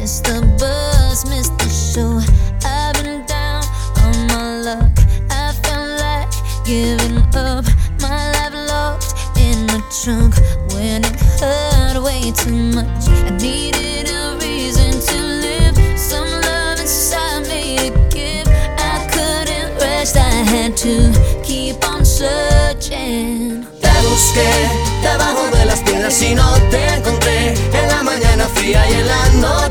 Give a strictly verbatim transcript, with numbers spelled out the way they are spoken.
Missed the bus, missed the show. I've been down on my luck. I felt like giving up. My life locked in the trunk when it hurt way too much. I needed a reason to live, some love inside me to give. I couldn't rest, I had to keep on searching. Te busqué debajo de las piedras y no te encontré. En la mañana fría y en la noche